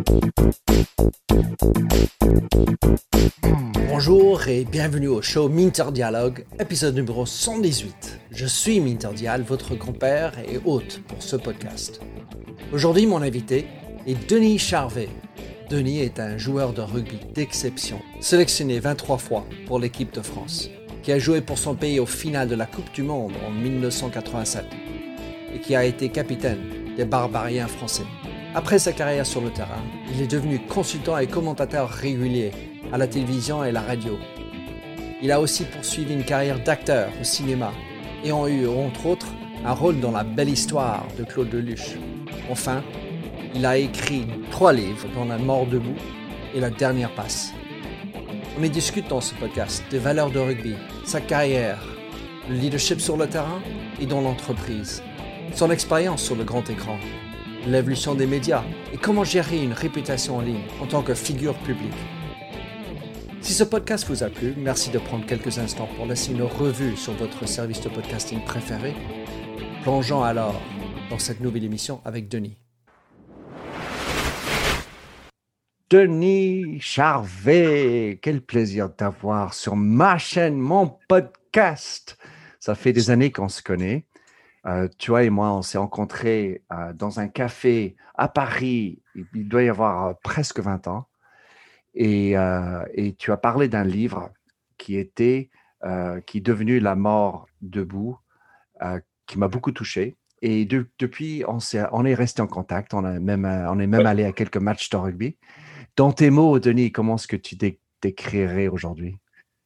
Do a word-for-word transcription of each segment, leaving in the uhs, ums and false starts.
Bonjour et bienvenue au show Minter Dialogue, épisode numéro cent dix-huit. Je suis Minter Dial, votre grand-père et hôte pour ce podcast. Aujourd'hui, mon invité est Denis Charvet. Denis est un joueur de rugby d'exception, sélectionné vingt-trois fois pour l'équipe de France, qui a joué pour son pays au final de la Coupe du Monde en dix-neuf cent quatre-vingt-sept et qui a été capitaine des Barbariens français. Après sa carrière sur le terrain, il est devenu consultant et commentateur régulier à la télévision et la radio. Il a aussi poursuivi une carrière d'acteur au cinéma, ayant eu, entre autres, un rôle dans La Belle Histoire de Claude Lelouch. Enfin, il a écrit trois livres, dont La Mort debout et La Dernière Passe. On y discute dans ce podcast des valeurs de rugby, sa carrière, le leadership sur le terrain et dans l'entreprise, son expérience sur le grand écran, l'évolution des médias et comment gérer une réputation en ligne en tant que figure publique. Si ce podcast vous a plu, merci de prendre quelques instants pour laisser une revue sur votre service de podcasting préféré. Plongeons alors dans cette nouvelle émission avec Denis. Denis Charvet, quel plaisir d'avoir sur ma chaîne, mon podcast. Ça fait des années qu'on se connaît. Euh, toi et moi, on s'est rencontrés euh, dans un café à Paris, il doit y avoir euh, presque vingt ans. Et, euh, et tu as parlé d'un livre qui était, euh, qui est devenu La Mort debout, euh, qui m'a beaucoup touché. Et de, depuis, on, s'est, on est resté en contact. On, a même, on est même allé à quelques matchs de rugby. Dans tes mots, Denis, comment est-ce que tu dé- décrirais aujourd'hui?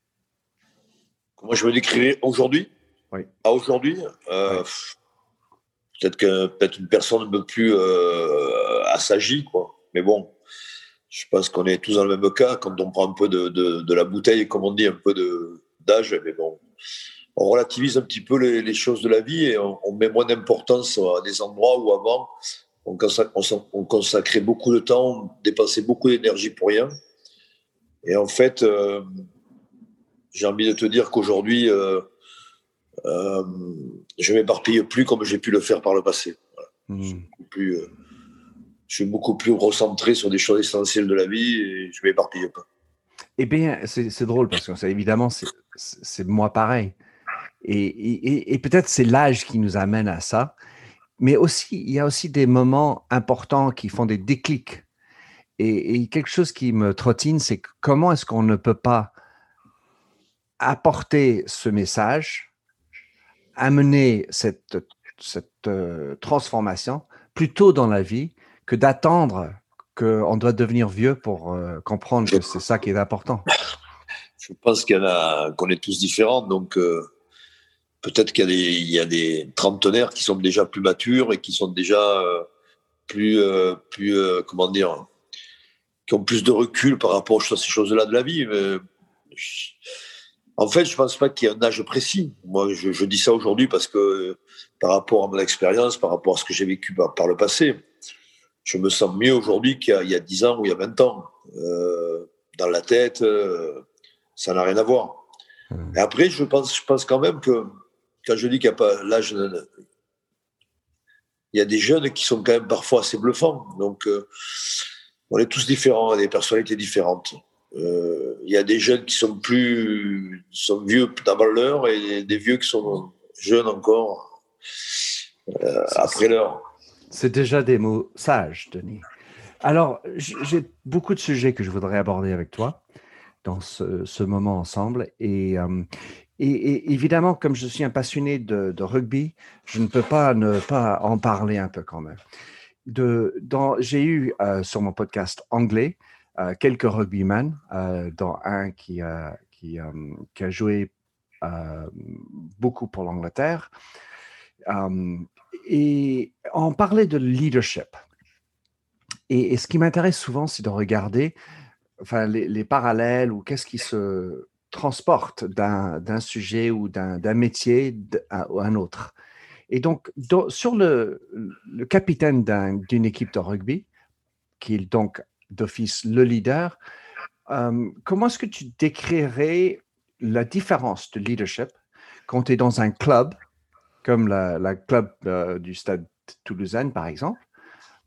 Comment je me décrirais aujourd'hui? Oui. À aujourd'hui, euh, oui. peut-être, que, peut-être une personne un peu plus euh, assagie, quoi. Mais bon, je pense qu'on est tous dans le même cas. Quand on prend un peu de, de, de la bouteille, comme on dit, un peu de, d'âge, mais bon, on relativise un petit peu les, les choses de la vie et on, on met moins d'importance à des endroits où avant, on consacrait, on consacrait beaucoup de temps, on dépensait beaucoup d'énergie pour rien. Et en fait, euh, j'ai envie de te dire qu'aujourd'hui, euh, euh, je ne m'éparpille plus comme j'ai pu le faire par le passé. Voilà. Mmh. Je suis beaucoup plus... Euh, Je suis beaucoup plus recentré sur des choses essentielles de la vie et je ne m'éparpille pas. Eh bien, c'est, c'est drôle parce que ça, évidemment, c'est, c'est moi pareil. Et, et, et peut-être c'est l'âge qui nous amène à ça. Mais aussi, il y a aussi des moments importants qui font des déclics. Et, et quelque chose qui me trottine, c'est comment est-ce qu'on ne peut pas apporter ce message, amener cette, cette euh, transformation plus tôt dans la vie que d'attendre qu'on doit devenir vieux pour euh, comprendre que c'est ça qui est important. Je pense qu'il y en a, qu'on est tous différents, donc euh, peut-être qu'il y a, des, il y a des trentenaires qui sont déjà plus matures et qui sont déjà euh, plus, euh, plus euh, comment dire, qui ont plus de recul par rapport à ces choses-là de la vie. Mais je, en fait, je ne pense pas qu'il y ait un âge précis. Moi, je, je dis ça aujourd'hui parce que euh, par rapport à mon expérience, par rapport à ce que j'ai vécu par, par le passé, je me sens mieux aujourd'hui qu'il y a, il y a dix ans ou il y a vingt ans. Euh, dans la tête, euh, ça n'a rien à voir. Mmh. Et après, je pense, je pense quand même que quand je dis qu'il n'y a pas l'âge, il y a des jeunes qui sont quand même parfois assez bluffants. Donc, euh, on est tous différents, on a des personnalités différentes. Euh, il y a des jeunes qui sont plus, qui sont vieux d'avant l'heure et des vieux qui sont jeunes encore euh, après l'heure. C'est déjà des mots sages, Denis. Alors, j'ai beaucoup de sujets que je voudrais aborder avec toi dans ce, ce moment ensemble. Et, euh, et, et évidemment, comme je suis un passionné de, de rugby, je ne peux pas ne pas en parler un peu quand même. De, dans, j'ai eu euh, sur mon podcast anglais euh, quelques rugbymen, euh, dont un qui, euh, qui, euh, qui a joué euh, beaucoup pour l'Angleterre. Euh, et on parlait de leadership. Et, et ce qui m'intéresse souvent, c'est de regarder enfin, les, les parallèles ou qu'est-ce qui se transporte d'un, d'un sujet ou d'un, d'un métier à un autre. Et donc, do, sur le, le capitaine d'un, d'une équipe de rugby, qui est donc d'office le leader, euh, comment est-ce que tu décrirais la différence de leadership quand tu es dans un club, comme la, la club euh, du Stade Toulousain, par exemple,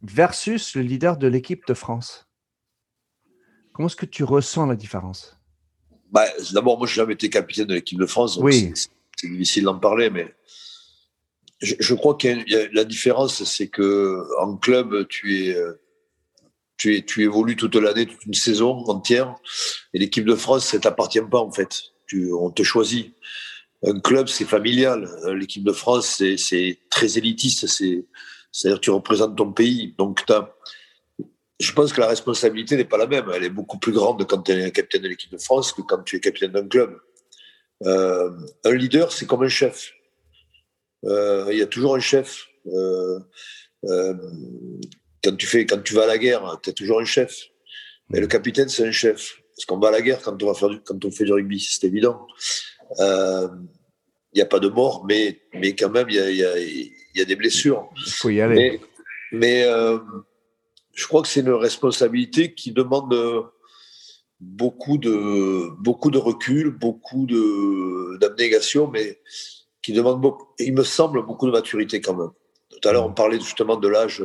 versus le leader de l'équipe de France. Comment est-ce que tu ressens la différence? Bah, d'abord, moi, je n'ai jamais été capitaine de l'équipe de France, donc oui. c'est, c'est difficile d'en parler, mais je, je crois que la différence, c'est qu'en club, tu es, tu es, tu évolues toute l'année, toute une saison entière, et l'équipe de France, ça ne t'appartient pas, en fait. Tu, on te choisit. Un club, c'est familial. L'équipe de France, c'est, c'est très élitiste. C'est, c'est-à-dire que tu représentes ton pays. Donc, t'as, je pense que la responsabilité n'est pas la même. Elle est beaucoup plus grande quand tu es capitaine de l'équipe de France que quand tu es capitaine d'un club. Euh, un leader, c'est comme un chef. Euh, il y a toujours un chef. Euh, euh, quand, tu fais, quand tu vas à la guerre, tu as toujours un chef. Mais le capitaine, c'est un chef. Parce qu'on va à la guerre quand on, va faire du, quand on fait du rugby, c'est évident. Il euh, n'y a pas de mort, mais, mais quand même, il y a, y, a, y a des blessures. Il faut y aller. Mais, mais euh, je crois que c'est une responsabilité qui demande beaucoup de, beaucoup de recul, beaucoup de, d'abnégation, mais qui demande, beaucoup, il me semble, beaucoup de maturité quand même. Tout à l'heure, on parlait justement de l'âge,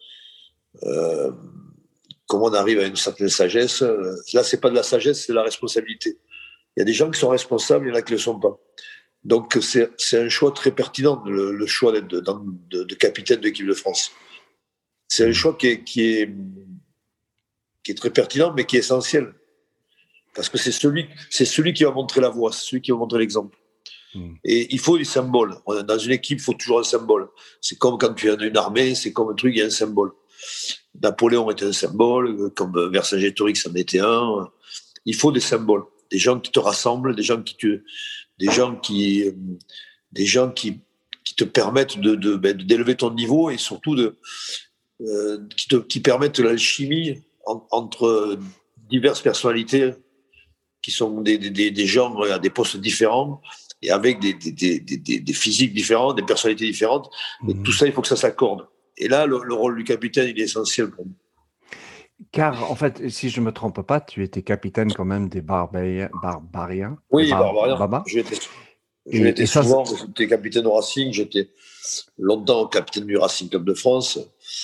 euh, comment on arrive à une certaine sagesse. Là, c'est pas de la sagesse, c'est de la responsabilité. Il y a des gens qui sont responsables, il y en a qui ne le sont pas. Donc, c'est, c'est un choix très pertinent, le, le choix d'être de, de, de capitaine de l'équipe de France. C'est un choix qui est, qui, est, qui est très pertinent, mais qui est essentiel. Parce que c'est celui, c'est celui qui va montrer la voie, c'est celui qui va montrer l'exemple. Mmh. Et il faut des symboles. Dans une équipe, il faut toujours un symbole. C'est comme quand tu es dans une armée, c'est comme un truc, il y a un symbole. Napoléon était un symbole, comme Vercingétorix en était un. Il faut des symboles. Des gens qui te rassemblent, des gens qui te, des gens qui, des gens qui, qui te permettent de, de, de, d'élever ton niveau et surtout de, euh, qui te, qui permettent l'alchimie en, entre diverses personnalités qui sont des, des, des gens à des postes différents et avec des, des, des, des, des physiques différents, des personnalités différentes. Et mmh. tout ça, il faut que ça s'accorde. Et là, le, le rôle du capitaine, il est essentiel pour nous. Car, en fait, si je ne me trompe pas, tu étais capitaine quand même des Barbariens. Barbariens oui, bar- Barbariens. Baba. Je l'étais, je l'étais et souvent. Ça, j'étais capitaine au Racing. J'étais longtemps capitaine du Racing Club de France.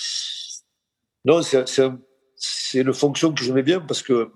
Non, c'est, c'est, c'est une fonction que j'aimais bien parce que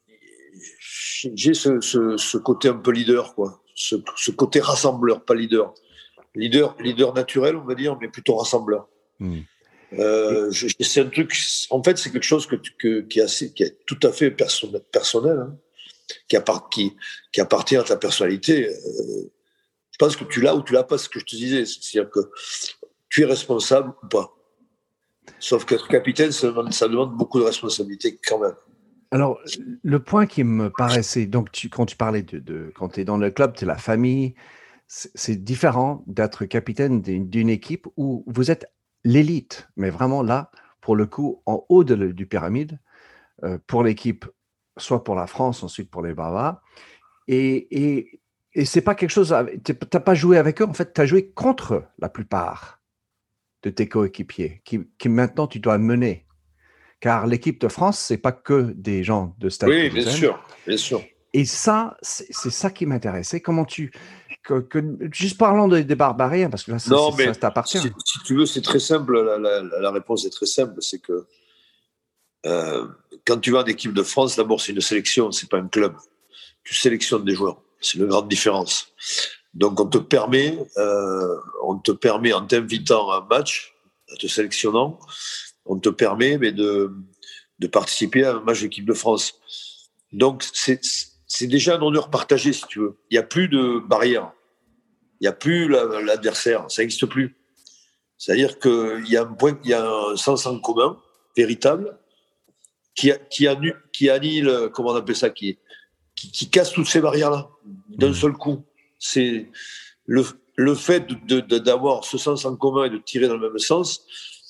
j'ai ce, ce, ce côté un peu leader, quoi. Ce, ce côté rassembleur, pas leader. Leader, leader naturel, on va dire, mais plutôt rassembleur. Mmh. Euh, je, c'est un truc, en fait, c'est quelque chose que, que, qui, est assez, qui est tout à fait perso- personnel, hein, qui, appart, qui, qui appartient à ta personnalité. Euh, je pense que tu l'as ou tu l'as pas, ce que je te disais. C'est-à-dire que tu es responsable ou pas. Sauf qu'être capitaine, ça demande, ça demande beaucoup de responsabilité quand même. Alors, le point qui me paraissait, donc tu, quand tu parlais de, de quand tu es dans le club, tu es la famille, c'est, c'est différent d'être capitaine d'une, d'une équipe où vous êtes l'élite, mais vraiment là, pour le coup, en haut de le, du pyramide, euh, pour l'équipe, soit pour la France, ensuite pour les Bavas. Et, et, et c'est pas quelque chose, tu n'as pas joué avec eux, en fait, tu as joué contre la plupart de tes coéquipiers, qui, qui maintenant tu dois mener. Car l'équipe de France, c'est pas que des gens de Stade Oui, bien sûr, bien sûr. Et ça, c'est, c'est ça qui m'intéressait. Comment tu... Que, que, juste parlons de, des Barbariens, parce que là, ça, non, c'est, mais ça t'appartient. Si, si tu veux, c'est très simple. La, la, la réponse est très simple. C'est que euh, quand tu vas en équipe de France, d'abord, c'est une sélection, c'est pas un club. Tu sélectionnes des joueurs. C'est une grande différence. Donc, on te permet, euh, on te permet en t'invitant à un match, en te sélectionnant, on te permet mais de, de participer à un match d'équipe de France. Donc, c'est, c'est déjà un honneur partagé, si tu veux. Il n'y a plus de barrière. Il n'y a plus la, l'adversaire. Ça n'existe plus. C'est-à-dire qu'il y a un point, il y a un sens en commun, véritable, qui, qui, annu, qui annule, comment on appelle ça, qui, qui, qui casse toutes ces barrières-là, d'un mmh. seul coup. C'est le, le fait de, de, d'avoir ce sens en commun et de tirer dans le même sens,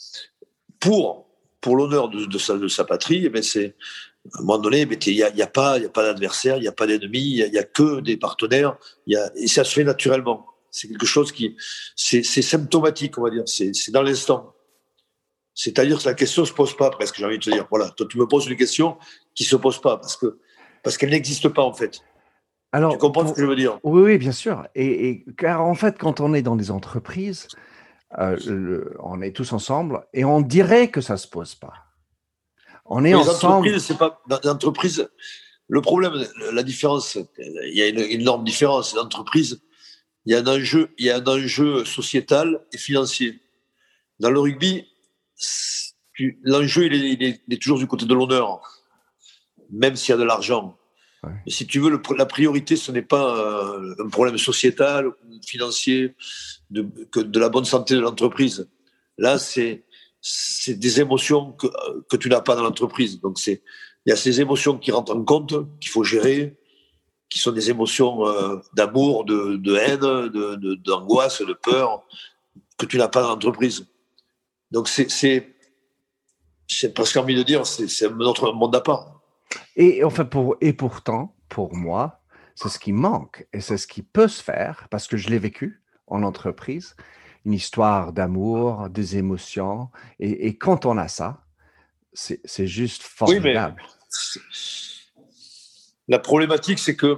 pour, pour l'honneur de, de, sa, de sa patrie, eh bien c'est, à un moment donné, il n'y a, y a, pas, y a pas d'adversaire, il n'y a pas d'ennemi, il n'y a, a que des partenaires, y a, et ça se fait naturellement. C'est quelque chose qui... C'est, c'est symptomatique, on va dire, c'est, c'est dans l'instant. C'est-à-dire que la question ne se pose pas, presque, j'ai envie de te dire. Voilà, toi, tu me poses une question qui ne se pose pas, parce, que, parce qu'elle n'existe pas, en fait. Alors, tu comprends pour, ce que je veux dire? Oui, oui, bien sûr. Et, et, car en fait, quand on est dans des entreprises, euh, le, on est tous ensemble et on dirait que ça ne se pose pas. On est les ensemble. Entreprises, c'est pas, dans les entreprises, le problème, la différence, il y a une énorme différence. L'entreprise, il y a un enjeu, il y a un enjeu sociétal et financier. Dans le rugby, l'enjeu, il est, il, est, il est toujours du côté de l'honneur, même s'il y a de l'argent. Ouais. Mais si tu veux, le, la priorité, ce n'est pas euh, un problème sociétal ou financier, de, que de la bonne santé de l'entreprise. Là, c'est, c'est des émotions que, que tu n'as pas dans l'entreprise. Donc, c'est, il y a ces émotions qui rentrent en compte, qu'il faut gérer, qui sont des émotions euh, d'amour, de, de haine, de, de, d'angoisse, de peur, que tu n'as pas dans l'entreprise. Donc, c'est, c'est, c'est presque envie de dire, c'est, c'est notre monde à part. Et, enfin, pour, et pourtant, pour moi, c'est ce qui manque et c'est ce qui peut se faire, parce que je l'ai vécu en entreprise, une histoire d'amour, des émotions. Et, et quand on a ça, c'est, c'est juste formidable. Oui, mais la problématique, c'est que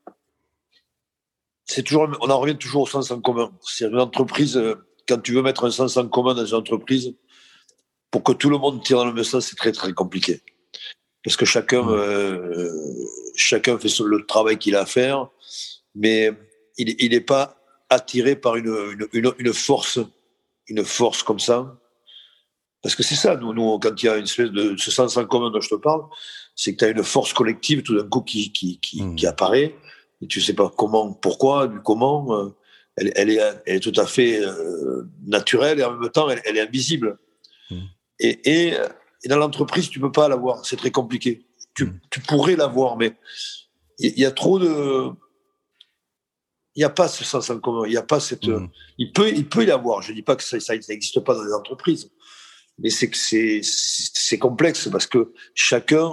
c'est toujours, on en revient toujours au sens en commun. C'est une entreprise, quand tu veux mettre un sens en commun dans une entreprise, pour que tout le monde tire dans le même sens, c'est très, très compliqué. Parce que chacun, mmh. euh, chacun fait le travail qu'il a à faire, mais il n'est pas attiré par une, une, une, une force, une force comme ça. Parce que c'est ça, nous, nous, quand il y a une espèce de ce sens en commun dont je te parle, c'est que tu as une force collective tout d'un coup qui, qui, qui, mmh. qui apparaît, et tu ne sais pas comment, pourquoi, du comment. Elle, elle, est, elle est tout à fait euh, naturelle et en même temps, elle, elle est invisible. Mmh. Et, et, et dans l'entreprise, tu ne peux pas l'avoir, c'est très compliqué. Tu, mmh. tu pourrais l'avoir, mais il y, y a trop de... Il n'y a pas ce sens en commun, il n'y a pas cette... Mmh. Il peut, il peut y l'avoir, je ne dis pas que ça n'existe pas dans les entreprises, mais c'est que c'est, c'est complexe parce que chacun,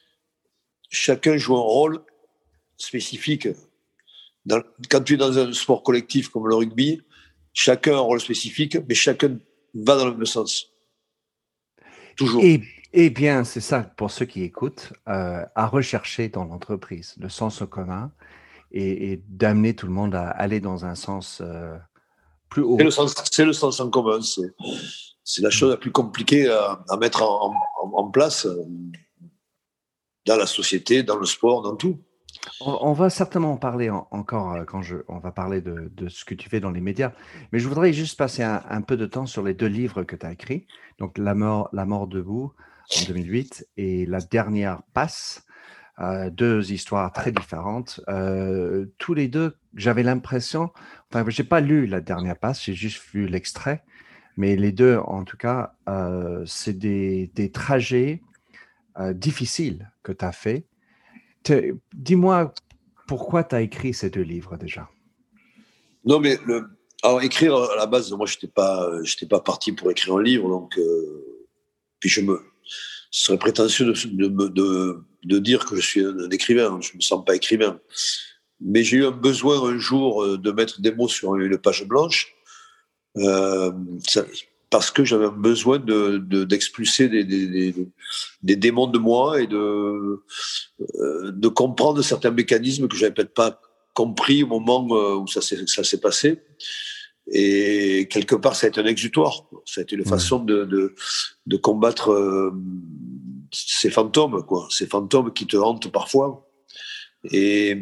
chacun joue un rôle spécifique. Dans, quand tu es dans un sport collectif comme le rugby, chacun a un rôle spécifique, mais chacun va dans le même sens. Toujours. Et, et bien, c'est ça, pour ceux qui écoutent, euh, à rechercher dans l'entreprise, le sens commun et, et d'amener tout le monde à aller dans un sens euh, plus haut. C'est le sens, c'est le sens en commun, c'est, c'est la chose la plus compliquée à, à mettre en, en, en place dans la société, dans le sport, dans tout. On, on va certainement en parler en, encore quand je, on va parler de, de ce que tu fais dans les médias, mais je voudrais juste passer un, un peu de temps sur les deux livres que tu as écrits, donc La mort, La mort debout en deux mille huit et La dernière passe, euh, deux histoires très différentes. Euh, tous les deux, j'avais l'impression, enfin, je n'ai pas lu La dernière passe, j'ai juste vu l'extrait, mais les deux, en tout cas, euh, c'est des, des trajets euh, difficiles que tu as faits. Te, dis-moi, pourquoi tu as écrit ces deux livres déjà? Non, mais le, alors, écrire, à la base, moi, je n'étais pas, j'étais pas parti pour écrire un livre. Donc, euh, puis je me, ce serait prétentieux de, de, de, de dire que je suis un écrivain. Je ne me sens pas écrivain. Mais j'ai eu un besoin un jour de mettre des mots sur une page blanche euh, ça, parce que j'avais besoin de, de, d'expulser des, des, des, des démons de moi et de, de comprendre certains mécanismes que je n'avais peut-être pas compris au moment où ça s'est, ça s'est passé. Et quelque part, ça a été un exutoire. Ça a été une façon de, de, de combattre euh, ces fantômes, quoi, ces fantômes qui te hantent parfois et,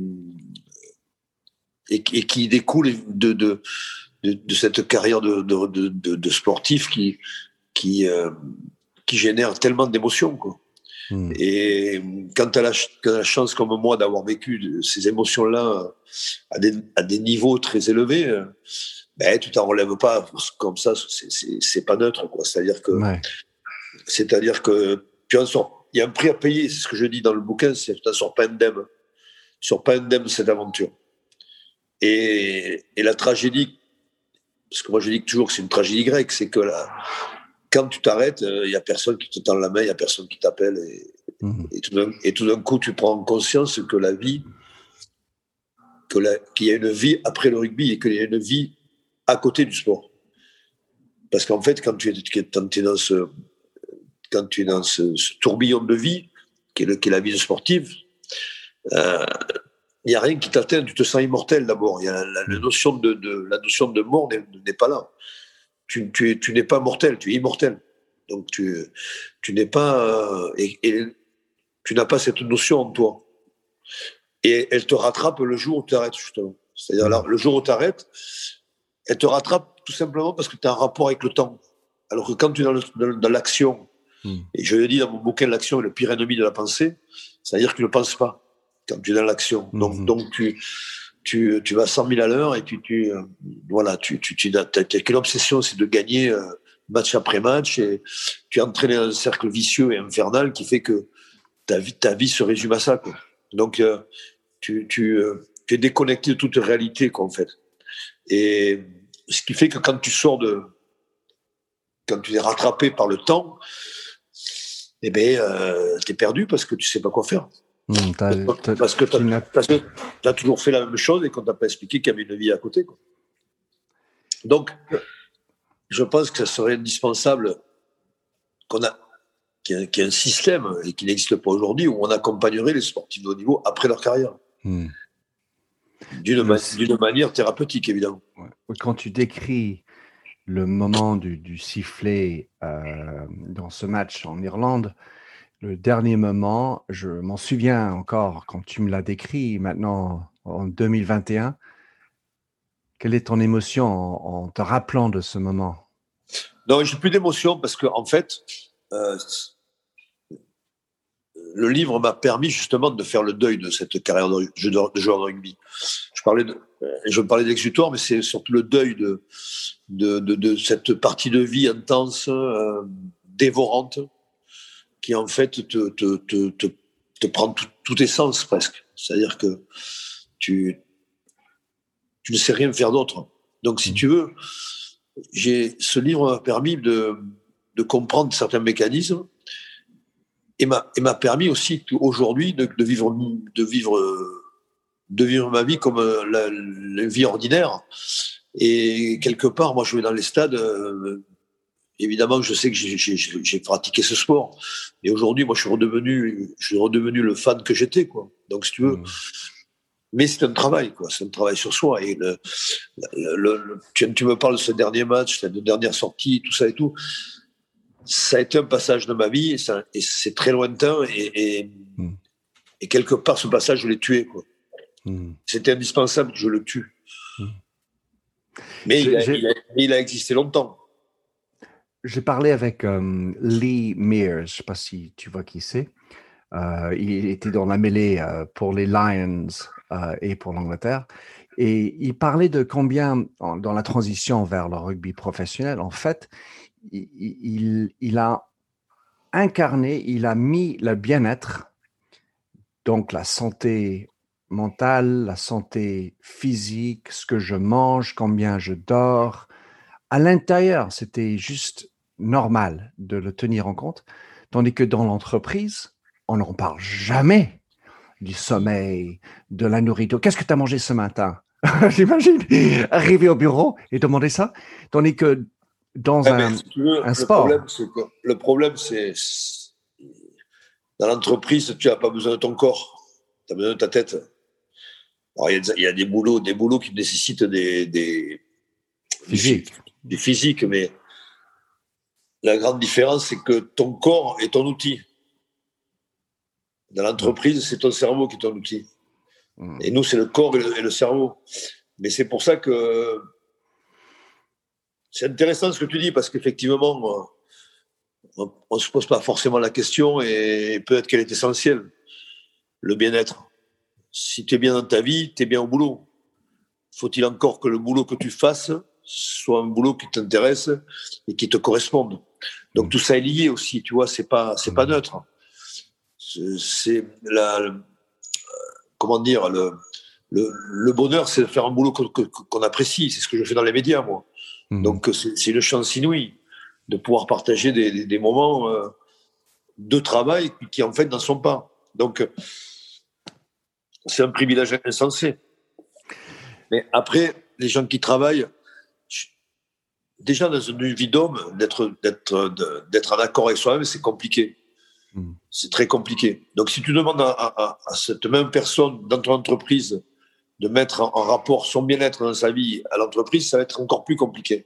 et, et qui découlent de, de, de, de cette carrière de, de, de, de sportif qui, qui, euh, qui génère tellement d'émotions, quoi. Mmh. Et quand tu as la, la chance, comme moi, d'avoir vécu ces émotions-là à des, à des niveaux très élevés, ben, tu t'en relèves pas comme ça, c'est, c'est, c'est pas neutre, quoi. C'est-à-dire que, ouais. c'est-à-dire que tu en sors. Il y a un prix à payer, c'est ce que je dis dans le bouquin, c'est que tu n'en sors pas indemne. Tu sors pas indemne de cette aventure. Et, et la tragédie, parce que moi je dis toujours que c'est une tragédie grecque, c'est que là, quand tu t'arrêtes, il euh, n'y a personne qui te tend la main, il n'y a personne qui t'appelle. Et, mmh. et, tout d'un, et tout d'un coup, tu prends conscience que la vie, que la, qu'il y a une vie après le rugby et qu'il y a une vie à côté du sport. Parce qu'en fait, quand tu es, quand tu es dans, ce, quand tu es dans ce, ce tourbillon de vie, qui est, le, qui est la vie sportive, il euh, n'y a rien qui t'atteint, tu te sens immortel d'abord. Y a la, la, la, notion de, de, la notion de mort n'est, n'est pas là. tu, tu, tu n'es pas mortel, tu es immortel. Donc, tu, tu n'es pas... Euh, et, et tu n'as pas cette notion en toi. Et elle te rattrape le jour où tu arrêtes, justement. C'est-à-dire, là, le jour où tu arrêtes, elle te rattrape tout simplement parce que tu as un rapport avec le temps. Alors que quand tu es dans, le, dans, dans l'action, mm. et je le dis dans mon bouquin, l'action est le pire ennemi de la pensée, c'est-à-dire que tu ne penses pas quand tu es dans l'action. Mm-hmm. Donc, donc tu, tu, tu vas à cent mille à l'heure et puis tu, euh, voilà, tu, tu, tu n'as qu'une obsession, c'est de gagner euh, match après match, et tu es entraîné dans un cercle vicieux et infernal qui fait que ta vie, ta vie se résume à ça, quoi. Donc, euh, tu, tu, euh, tu es déconnecté de toute réalité, quoi, en fait. Et ce qui fait que quand tu sors de... Quand tu es rattrapé par le temps, eh ben, euh, tu es perdu parce que tu sais pas quoi faire. Mmh, t'as, t'as, parce que tu as toujours fait la même chose et qu'on t'a pas expliqué qu'il y avait une vie à côté, quoi. Donc, je pense que ça serait indispensable qu'on a, qu'il y ait, qu'il y ait un système, et qui n'existe pas aujourd'hui, où on accompagnerait les sportifs de haut niveau après leur carrière. Mmh. D'une, ma- d'une manière thérapeutique, évidemment. Ouais. Quand tu décris le moment du, du sifflet euh, dans ce match en Irlande, le dernier moment, je m'en souviens encore quand tu me l'as décrit maintenant en deux mille vingt et un. Quelle est ton émotion en, en te rappelant de ce moment? Non, j'ai plus d'émotion parce que en fait, euh, le livre m'a permis justement de faire le deuil de cette carrière de, de, de joueur de rugby. Je parlais de, je parlais d'exutoire, mais c'est surtout le deuil de, de, de, de cette partie de vie intense, euh, dévorante, qui en fait te, te, te, te, te prend tout, tout tes sens presque. C'est-à-dire que tu, tu ne sais rien faire d'autre. Donc, si tu veux, j'ai, ce livre m'a permis de, de comprendre certains mécanismes et m'a, et m'a permis aussi aujourd'hui de, de, vivre, de, vivre, de vivre ma vie comme la, la vie ordinaire. Et quelque part, moi, je vais dans les stades. Euh, évidemment, je sais que j'ai, j'ai, j'ai pratiqué ce sport. Et aujourd'hui, moi, je suis redevenu, je suis redevenu le fan que j'étais, quoi. Donc, si tu veux. Mmh. Mais c'est un travail, quoi. C'est un travail sur soi. Et le, le, le, le tu, tu me parles de ce dernier match, cette dernière sortie, tout ça et tout. Ça a été un passage de ma vie et, ça, et c'est très lointain. Et, et, mmh. et quelque part, ce passage, je l'ai tué, quoi. Mmh. C'était indispensable que je le tue. Mmh. Mais il a, il, a, il a existé longtemps. J'ai parlé avec um, Lee Mears, je ne sais pas si tu vois qui c'est. Euh, il était dans la mêlée euh, pour les Lions euh, et pour l'Angleterre. Et il parlait de combien, en, dans la transition vers le rugby professionnel, en fait, il, il, il a incarné, il a mis le bien-être, donc la santé mentale, la santé physique, ce que je mange, combien je dors. À l'intérieur, c'était juste normal de le tenir en compte, tandis que dans l'entreprise, on n'en parle jamais du sommeil, de la nourriture. Qu'est-ce que tu as mangé ce matin? J'imagine arriver au bureau et demander ça, tandis que dans ouais, un, si tu veux, un sport... Le problème, c'est que, le problème, c'est dans l'entreprise, tu n'as pas besoin de ton corps, tu as besoin de ta tête. Alors, il y a, il y a des boulots, des boulots qui nécessitent des... des Physique. Du physique, mais la grande différence, c'est que ton corps est ton outil. Dans l'entreprise, c'est ton cerveau qui est ton outil. Mmh. Et nous, c'est le corps et le, et le cerveau. Mais c'est pour ça que c'est intéressant ce que tu dis, parce qu'effectivement, on ne se pose pas forcément la question, et peut-être qu'elle est essentielle, le bien-être. Si tu es bien dans ta vie, tu es bien au boulot. Faut-il encore que le boulot que tu fasses soit un boulot qui t'intéresse et qui te corresponde. Donc, mmh. tout ça est lié aussi, tu vois, c'est pas, c'est pas neutre. C'est, c'est la, le, comment dire, le, le, le bonheur, c'est de faire un boulot qu'on, qu'on apprécie. C'est ce que je fais dans les médias, moi. Mmh. Donc, c'est, c'est une chance inouïe de pouvoir partager des, des, des moments euh, de travail qui, qui, en fait, n'en sont pas. Donc, c'est un privilège insensé. Mais après, les gens qui travaillent, déjà dans une vie d'homme, d'être, d'être, d'être en accord avec soi-même, c'est compliqué. Mmh. C'est très compliqué. Donc, si tu demandes à, à, à cette même personne dans ton entreprise de mettre en, en rapport son bien-être dans sa vie à l'entreprise, ça va être encore plus compliqué.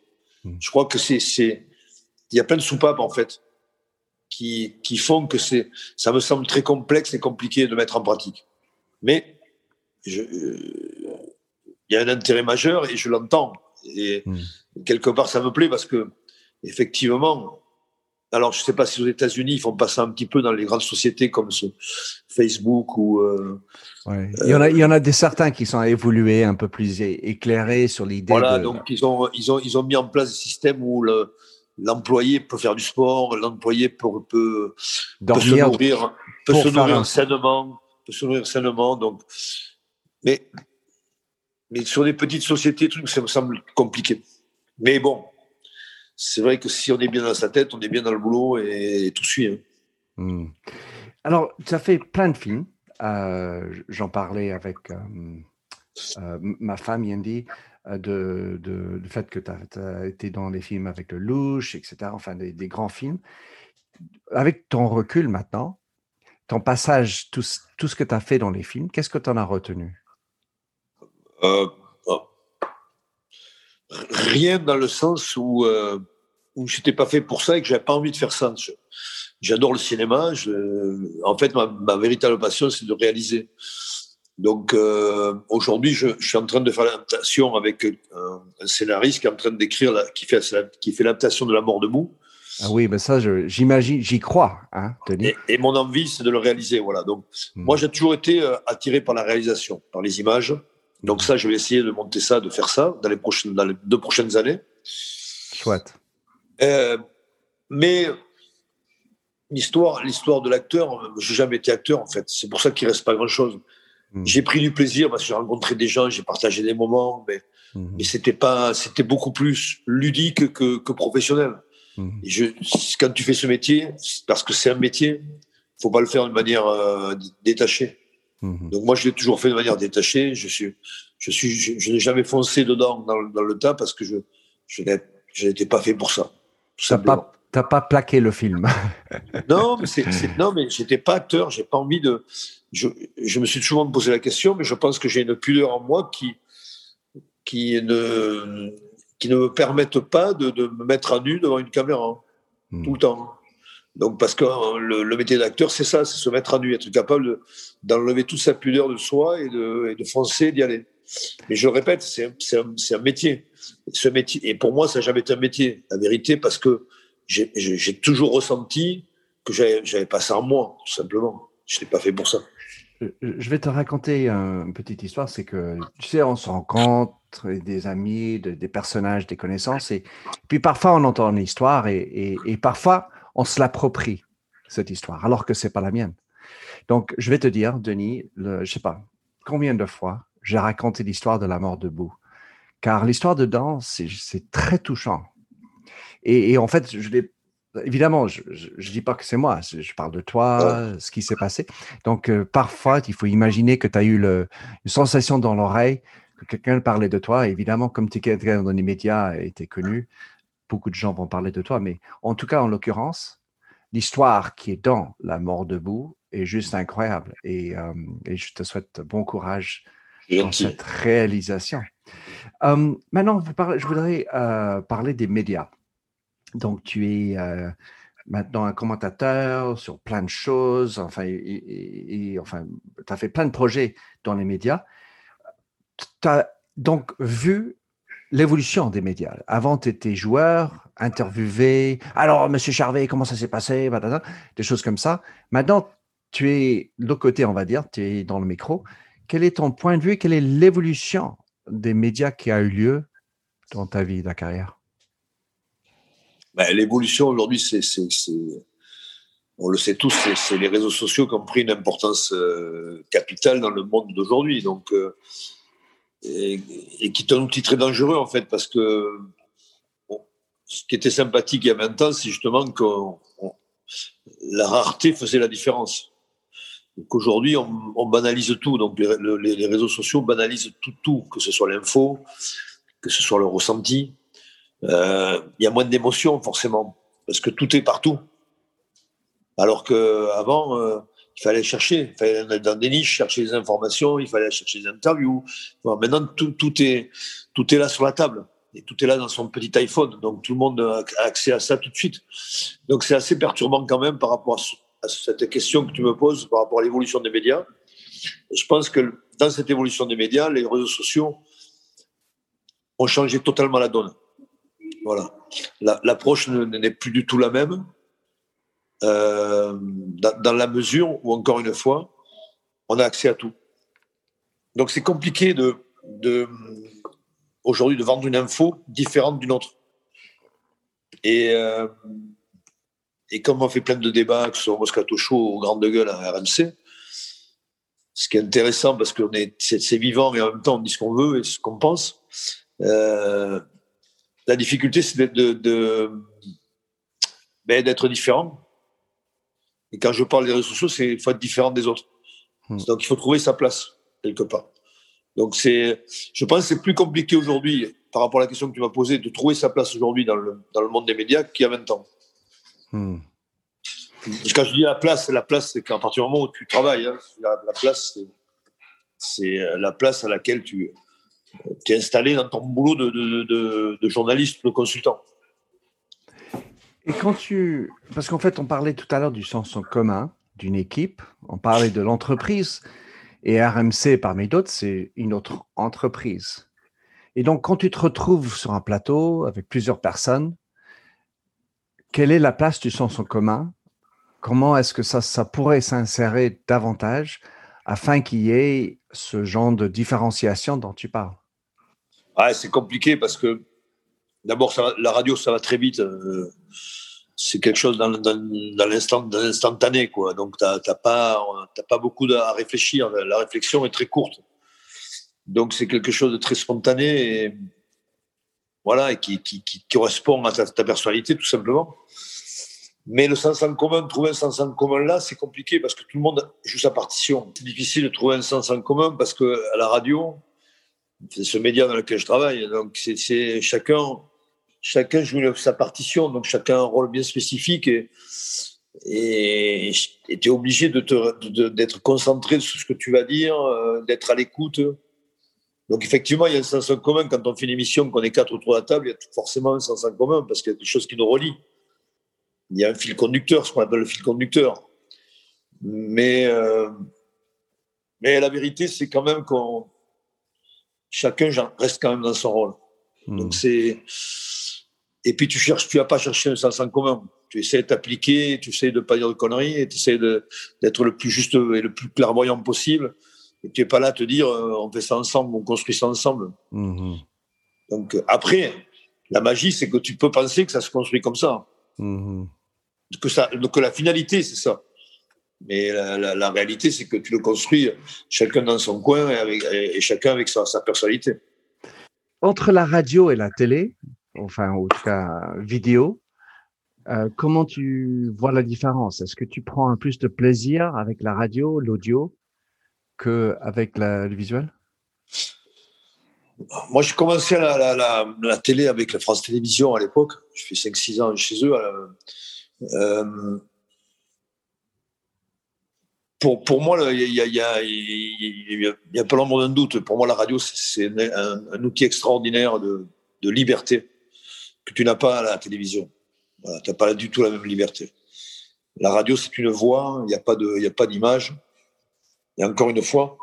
Mmh. Je crois que c'est, c'est, il y a plein de soupapes en fait qui, qui font que c'est, ça me semble très complexe et compliqué de mettre en pratique. Mais je, euh, il y a un intérêt majeur et je l'entends. Et mmh. quelque part, ça me plaît parce que effectivement. Alors, je ne sais pas si aux États-Unis, ils font pas ça un petit peu dans les grandes sociétés comme ce Facebook ou. Euh, ouais. il, y en a, euh, il y en a des certains qui sont évolués, un peu plus éclairés sur l'idée. Voilà, de... donc ils ont, ils, ont, ils ont mis en place des systèmes où le, l'employé peut faire du sport, l'employé peut, peut, peut se nourrir, peut se nourrir un... sainement, peut se nourrir sainement. Donc, mais, mais sur des petites sociétés, truc, ça me semble compliqué. Mais bon. C'est vrai que si on est bien dans sa tête, on est bien dans le boulot et, et tout suit. Hein. Mmh. Alors, tu as fait plein de films. Euh, j'en parlais avec euh, euh, ma femme, Yandy, euh, de, de, du fait que tu as été dans les films avec Le Louche, et cetera, enfin, des, des grands films. Avec ton recul maintenant, ton passage, tout, tout ce que tu as fait dans les films, qu'est-ce que tu en as retenu? euh, oh. Rien dans le sens où, euh, où je n'étais pas fait pour ça et que je n'avais pas envie de faire ça. Je, j'adore le cinéma. Je, en fait, ma, ma véritable passion, c'est de réaliser. Donc, euh, aujourd'hui, je, je suis en train de faire l'adaptation avec un, un scénariste qui est en train d'écrire, la, qui, fait, qui fait l'adaptation de La Mort debout. Ah oui, ben ça, je, j'imagine, j'y crois, hein, Tony. Et, et mon envie, c'est de le réaliser. Voilà. Donc, mmh. moi, j'ai toujours été euh, attiré par la réalisation, par les images. Donc ça, je vais essayer de monter ça, de faire ça dans les prochaines, dans les deux prochaines années. Chouette. Euh, mais l'histoire, l'histoire de l'acteur, j'ai jamais été acteur en fait. C'est pour ça qu'il reste pas grand-chose. Mmh. J'ai pris du plaisir parce que j'ai rencontré des gens, j'ai partagé des moments, mais mmh. mais c'était pas, c'était beaucoup plus ludique que, que professionnel. Mmh. Et je, quand tu fais ce métier, parce que c'est un métier, faut pas le faire de manière euh, détachée. Mmh. Donc moi, je l'ai toujours fait de manière détachée. Je suis, je suis, je, je n'ai jamais foncé dedans dans, dans le tas parce que je, je, n'ai, je n'étais pas fait pour ça. T'as pas, t'as pas plaqué le film. Non, mais c'est, c'est, non, mais j'étais pas acteur. J'ai pas envie de. Je, je me suis souvent posé la question, mais je pense que j'ai une pudeur en moi qui, qui ne, qui ne me permettent pas de, de me mettre à nu devant une caméra mmh. tout le temps. Donc, parce que le, le métier d'acteur, c'est ça, c'est se mettre à nu, être capable de, d'enlever toute sa pudeur de soi et de, et de foncer, d'y aller. Mais je le répète, c'est, c'est, un, c'est un métier. Ce métier. Et pour moi, ça n'a jamais été un métier, la vérité, parce que j'ai, j'ai, j'ai toujours ressenti que j'avais, j'avais pas ça en moi, tout simplement. Je n'étais pas fait pour ça. Je vais te raconter une petite histoire, c'est que, tu sais, on se rencontre, des amis, de, des personnages, des connaissances, et puis parfois on entend une histoire et, et, et parfois on se l'approprie, cette histoire, alors que c'est pas la mienne. Donc, je vais te dire, Denis, le, je sais pas combien de fois j'ai raconté l'histoire de La Mort debout, car l'histoire dedans, c'est, c'est très touchant. Et, et en fait, je l'ai évidemment, je ne dis pas que c'est moi, je parle de toi, ce qui s'est passé. Donc, euh, parfois, il faut imaginer que tu as eu le, une sensation dans l'oreille, que quelqu'un parlait de toi. Et évidemment, comme tu es quelqu'un dans les médias et tu es connu, beaucoup de gens vont parler de toi. Mais en tout cas, en l'occurrence, l'histoire qui est dans La Mort debout est juste incroyable. Et, euh, et je te souhaite bon courage dans cette réalisation. Euh, maintenant, je voudrais euh, parler des médias. Donc, tu es euh, maintenant un commentateur sur plein de choses, enfin, et, et, et, enfin tu as fait plein de projets dans les médias. Tu as donc vu l'évolution des médias. Avant, tu étais joueur, interviewé. Alors, Monsieur Charvet, comment ça s'est passé? Des choses comme ça. Maintenant, tu es de l'autre côté, on va dire, tu es dans le micro. Quel est ton point de vue? Quelle est l'évolution des médias qui a eu lieu dans ta vie, ta carrière? Ben, l'évolution aujourd'hui, c'est, c'est, c'est, on le sait tous, c'est, c'est les réseaux sociaux qui ont pris une importance euh, capitale dans le monde d'aujourd'hui. Donc, euh, et, et qui est un outil très dangereux en fait, parce que bon, ce qui était sympathique il y a vingt ans, c'est justement que on, la rareté faisait la différence. Donc aujourd'hui, on, on banalise tout. Donc les, les, les réseaux sociaux banalisent tout, tout, que ce soit l'info, que ce soit le ressenti. Il euh, y a moins d'émotions forcément parce que tout est partout, alors qu'avant euh, il fallait chercher, il fallait aller dans des niches chercher des informations, il fallait chercher des interviews. Bon, maintenant tout, tout est tout est là sur la table et tout est là dans son petit iPhone. Donc tout le monde a accès à ça tout de suite. Donc c'est assez perturbant quand même par rapport à cette question que tu me poses, par rapport à l'évolution des médias. Et je pense que dans cette évolution des médias, les réseaux sociaux ont changé totalement la donne. Voilà. La, l'approche n'est plus du tout la même, euh, dans, dans la mesure où, encore une fois, on a accès à tout. Donc c'est compliqué de, de, aujourd'hui de vendre une info différente d'une autre. Et, euh, et comme on fait plein de débats, que ce soit au Moscato Show ou au Grande Gueule à R M C, ce qui est intéressant parce que c'est, c'est vivant et en même temps on dit ce qu'on veut et ce qu'on pense. Euh, la difficulté, c'est d'être, de, de, ben, d'être différent. Et quand je parle des réseaux sociaux, c'est il faut être différent des autres. Mmh. Donc il faut trouver sa place quelque part. Donc c'est, je pense que c'est plus compliqué aujourd'hui, par rapport à la question que tu m'as posée, de trouver sa place aujourd'hui dans le, dans le monde des médias qu'il y a vingt ans. Mmh. Quand je dis la place, la place, c'est qu'à partir du moment où tu travailles, hein, la, la place, c'est, c'est la place à laquelle tu es installé dans ton boulot de, de, de, de journaliste, de consultant. Et quand tu... Parce qu'en fait, on parlait tout à l'heure du sens en commun d'une équipe, on parlait de l'entreprise, et R M C, parmi d'autres, c'est une autre entreprise. Et donc, quand tu te retrouves sur un plateau avec plusieurs personnes, quelle est la place du sens en commun? Comment est-ce que ça, ça pourrait s'insérer davantage afin qu'il y ait ce genre de différenciation dont tu parles? Ouais, c'est compliqué parce que d'abord, ça va, la radio, ça va très vite. Euh, c'est quelque chose dans, dans, dans, l'instant, dans l'instantané, quoi. Donc, tu n'as pas, t'as pas beaucoup à réfléchir. La réflexion est très courte. Donc, c'est quelque chose de très spontané et, voilà, et qui, qui, qui correspond à ta, ta personnalité, tout simplement. Mais le sens en commun, trouver un sens en commun là, c'est compliqué parce que tout le monde joue sa partition. C'est difficile de trouver un sens en commun parce qu'à la radio, c'est ce média dans lequel je travaille. Donc, c'est, c'est chacun, chacun joue sa partition. Donc, chacun a un rôle bien spécifique et et tu es obligé de te, de, d'être concentré sur ce que tu vas dire, d'être à l'écoute. Donc, effectivement, il y a un sens en commun. Quand on fait une émission, qu'on est quatre autour de la table, il y a forcément un sens en commun parce qu'il y a quelque chose qui nous relie. Il y a un fil conducteur, ce qu'on appelle le fil conducteur. Mais, euh, mais la vérité, c'est quand même qu'on chacun reste quand même dans son rôle. Mmh. Donc c'est et puis tu cherches, tu vas pas chercher un sens en commun. Tu essaies de t'appliquer, tu essaies de pas dire de conneries, et tu essaies de, d'être le plus juste et le plus clairvoyant possible. Et tu es pas là à te dire on fait ça ensemble, on construit ça ensemble. Mmh. Donc après, la magie, c'est que tu peux penser que ça se construit comme ça. Mmh. Que ça, que la finalité, c'est ça. Mais la, la, la réalité, c'est que tu le construis chacun dans son coin et, avec, et, et chacun avec sa, sa personnalité. Entre la radio et la télé, enfin, en tout cas, vidéo, euh, comment tu vois la différence? Est-ce que tu prends un plus de plaisir avec la radio, l'audio, qu'avec la, le visuel? Moi, j'ai commencé à la, la, la, la télé avec la France Télévisions à l'époque. Je fais cinq six ans chez eux. Euh, Euh, pour, pour moi, il y a, y a, y a, y a pas l'ombre d'un doute. Pour moi, la radio, c'est, c'est un, un outil extraordinaire de, de liberté que tu n'as pas à la télévision. Voilà, tu n'as pas du tout la même liberté. La radio, c'est une voix, il n'y a pas de, il n'y a pas d'image. Et encore une fois,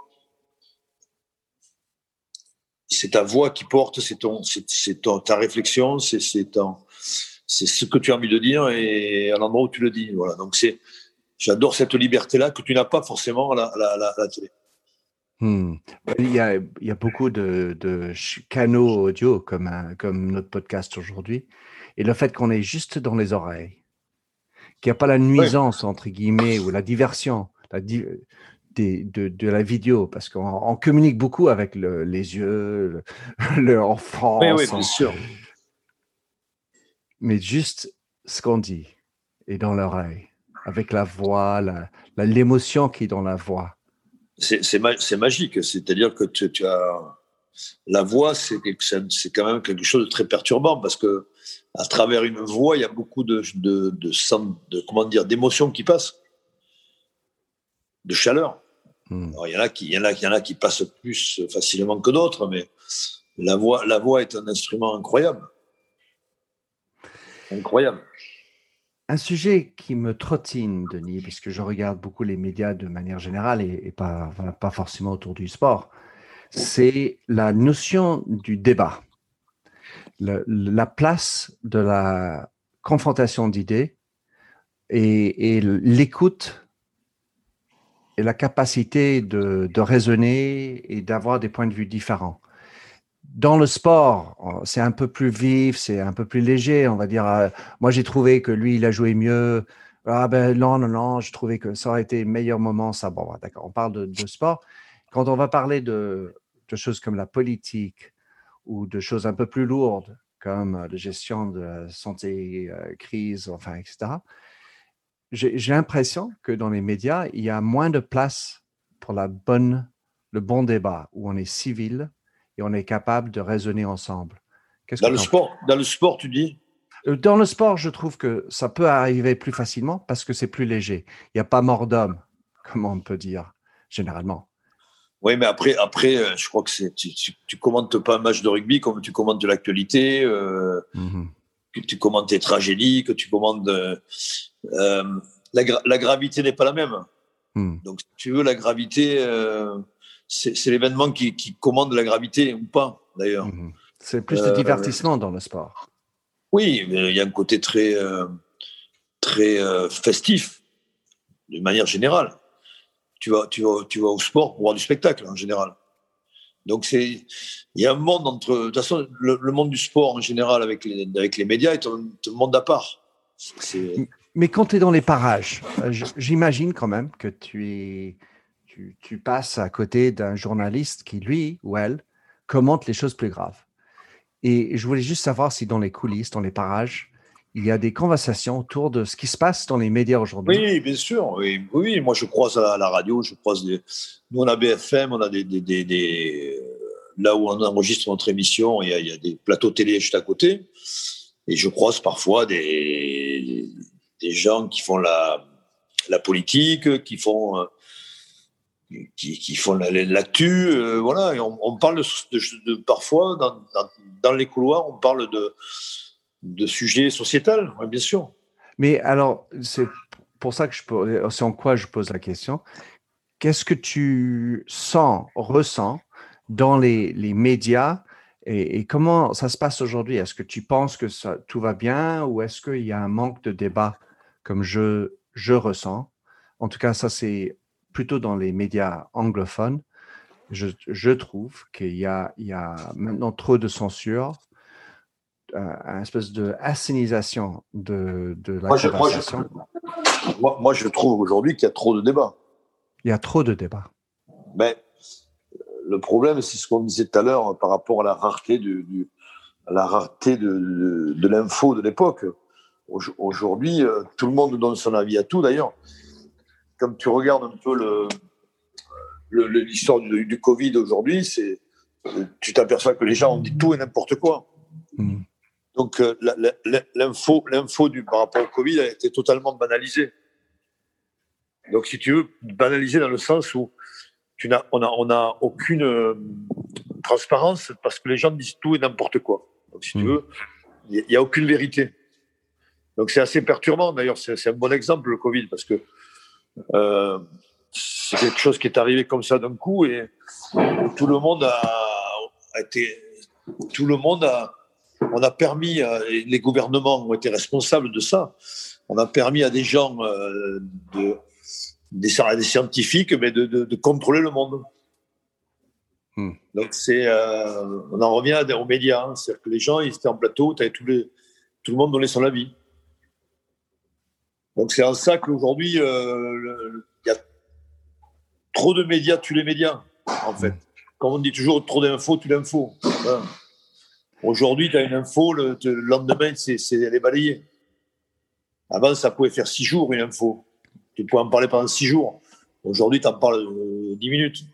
c'est ta voix qui porte, c'est ton, c'est, c'est ton, ta réflexion, c'est, c'est ton, c'est ce que tu as envie de dire et à l'endroit où tu le dis. Voilà. Donc c'est, j'adore cette liberté-là que tu n'as pas forcément à la, à la, à la, à la télé. Hmm. Il y a, il y a beaucoup de, de canaux audio comme, un, comme notre podcast aujourd'hui. Et le fait qu'on est juste dans les oreilles, qu'il n'y a pas la nuisance, oui, entre guillemets, ou la diversion la di- des, de, de la vidéo, parce qu'on on communique beaucoup avec le, les yeux, le, le, en France. Oui, oui, bien en... sûr. Mais juste ce qu'on dit est dans l'oreille, avec la voix, la, la, l'émotion qui est dans la voix. C'est, c'est, c'est magique, c'est-à-dire que tu, tu as la voix, c'est, c'est quand même quelque chose de très perturbant parce que à travers une voix, il y a beaucoup de, de, de, de, de comment dire, d'émotions qui passent, de chaleur. Hmm. Alors, il y en a qui, il y en a, il y en a qui passent plus facilement que d'autres, mais la voix, la voix est un instrument incroyable. Incroyable. Un sujet qui me trottine, Denis, parce que je regarde beaucoup les médias de manière générale et, et pas, pas forcément autour du sport, c'est la notion du débat. Le, la place de la confrontation d'idées et, et l'écoute et la capacité de, de raisonner et d'avoir des points de vue différents. Dans le sport, c'est un peu plus vif, c'est un peu plus léger, on va dire. Euh, moi, j'ai trouvé que lui, il a joué mieux. Ah ben non, non, non, je trouvais que ça aurait été le meilleur moment. Ça, bon, d'accord, on parle de, de sport. Quand on va parler de, de choses comme la politique ou de choses un peu plus lourdes, comme la gestion de la santé, euh, crise, enfin, et cetera, j'ai, j'ai l'impression que dans les médias, il y a moins de place pour la bonne, le bon débat, où on est civil et on est capable de raisonner ensemble. Qu'est-ce dans, que le sport, dans le sport, tu dis? Dans le sport, je trouve que ça peut arriver plus facilement parce que c'est plus léger. Il n'y a pas mort d'homme, comme on peut dire, généralement. Oui, mais après, après je crois que c'est, tu ne commentes pas un match de rugby comme tu commentes de l'actualité, euh, mm-hmm. que tu commentes des tragédies, que tu commentes… Euh, euh, la, gra- la gravité n'est pas la même. Mm. Donc, si tu veux, la gravité… Euh, C'est, c'est l'événement qui, qui commande la gravité ou pas, d'ailleurs. Mmh. C'est plus de divertissement euh, dans le sport. Oui, mais il y a un côté très, euh, très euh, festif, de manière générale. Tu vas, tu, vas, tu vas au sport pour voir du spectacle, en général. Donc, c'est, il y a un monde entre… De toute façon, le, le monde du sport, en général, avec les, avec les médias, est un, un monde à part. C'est... Mais quand tu es dans les parages, j'imagine quand même que tu es… Tu, tu passes à côté d'un journaliste qui, lui ou elle, commente les choses plus graves. Et je voulais juste savoir si dans les coulisses, dans les parages, il y a des conversations autour de ce qui se passe dans les médias aujourd'hui. Oui, bien sûr. Oui, oui. Moi, je croise à la, à la radio, je croise des… Nous, on a B F M, on a des… des, des, des... Là où on enregistre notre émission, il y, a, il y a des plateaux télé juste à côté. Et je croise parfois des, des gens qui font la, la politique, qui font… Qui, qui font l'actu, euh, voilà. Et on, on parle de, de, de parfois dans, dans, dans les couloirs, on parle de, de sujets sociétals, ouais, bien sûr. Mais alors, c'est pour ça que je pose, c'est en quoi je pose la question. Qu'est-ce que tu sens, ressens dans les, les médias et, et comment ça se passe aujourd'hui? Est-ce que tu penses que ça, tout va bien ou est-ce qu'il y a un manque de débat comme je, je ressens? En tout cas, ça c'est plutôt dans les médias anglophones, je, je trouve qu'il y a, il y a maintenant trop de censure, euh, une espèce de assénisation de, de la moi, conversation. Je, moi, je, moi, moi, je trouve aujourd'hui qu'il y a trop de débats. Il y a trop de débats. Mais le problème, c'est ce qu'on disait tout à l'heure par rapport à la rareté, du, du, à la rareté de, de, de l'info de l'époque. Aujourd'hui, tout le monde donne son avis à tout, d'ailleurs. Comme tu regardes un peu le, le, l'histoire du, du Covid aujourd'hui, c'est, tu t'aperçois que les gens ont dit tout et n'importe quoi. Mmh. Donc, euh, la, la, l'info, l'info du, par rapport au Covid a été totalement banalisée. Donc, si tu veux, banalisée dans le sens où tu n'as, on n'a on a aucune euh, transparence parce que les gens disent tout et n'importe quoi. Donc, si mmh. tu veux, il n'y a aucune vérité. Donc, c'est assez perturbant. D'ailleurs, c'est, c'est un bon exemple, le Covid, parce que Euh, c'est quelque chose qui est arrivé comme ça d'un coup et tout le monde a, a été, tout le monde a, on a permis, les gouvernements ont été responsables de ça. On a permis à des gens, euh, de, des, des scientifiques, mais de, de, de contrôler le monde. Hmm. Donc c'est, euh, on en revient aux médias, hein, c'est-à-dire que les gens, ils étaient en plateau, t'avais tous les, tout le monde donnait son avis. Donc, c'est en ça qu'aujourd'hui, il euh, y a trop de médias tuent les médias, en fait. Mmh. Comme on dit toujours, trop d'infos tue l'info. Voilà. Aujourd'hui, tu as une info, le, le lendemain, c'est, c'est, elle est balayée. Avant, ça pouvait faire six jours, une info. Tu pouvais en parler pendant six jours. Aujourd'hui, tu en parles euh, dix minutes.